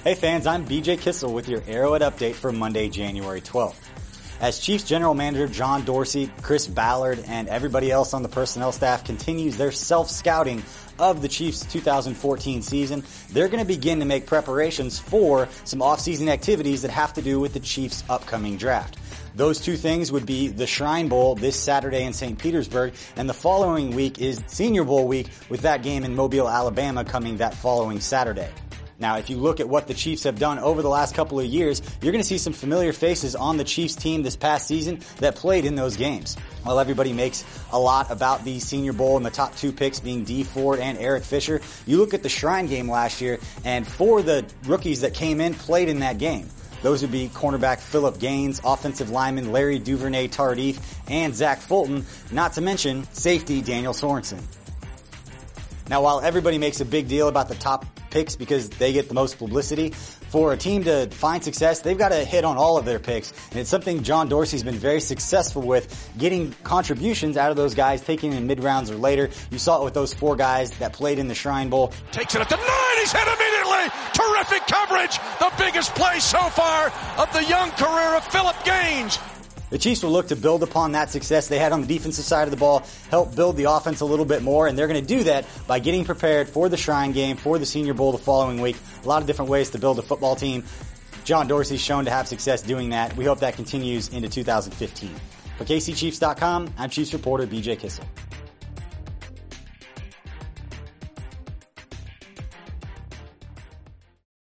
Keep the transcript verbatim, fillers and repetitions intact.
Hey fans, I'm B J Kissel with your Arrowhead update for Monday, January twelfth. As Chiefs General Manager John Dorsey, Chris Ballard, and everybody else on the personnel staff continues their self-scouting of the Chiefs' two thousand fourteen season, they're going to begin to make preparations for some off-season activities that have to do with the Chiefs' upcoming draft. Those two things would be the Shrine Bowl this Saturday in Saint Petersburg, and the following week is Senior Bowl week with that game in Mobile, Alabama coming that following Saturday. Now, if you look at what the Chiefs have done over the last couple of years, you're going to see some familiar faces on the Chiefs team this past season that played in those games. While everybody makes a lot about the Senior Bowl and the top two picks being Dee Ford and Eric Fisher, you look at the Shrine game last year, and four of the rookies that came in played in that game. Those would be cornerback Phillip Gaines, offensive lineman Larry Duvernay-Tardif, and Zach Fulton, not to mention safety Daniel Sorensen. Now, while everybody makes a big deal about the top picks because they get the most publicity, for a team to find success, they've got to hit on all of their picks. And it's something John Dorsey's been very successful with, getting contributions out of those guys, taking in mid-rounds or later. You saw it with those four guys that played in the Shrine Bowl. Takes it at the nine, he's hit immediately! Terrific coverage! The biggest play so far of the young career of Phillip Gaines. The Chiefs will look to build upon that success they had on the defensive side of the ball, help build the offense a little bit more, and they're going to do that by getting prepared for the Shrine game, for the Senior Bowl the following week. A lot of different ways to build a football team. John Dorsey's shown to have success doing that. We hope that continues into two thousand fifteen. For K C Chiefs dot com, I'm Chiefs reporter B J Kissel.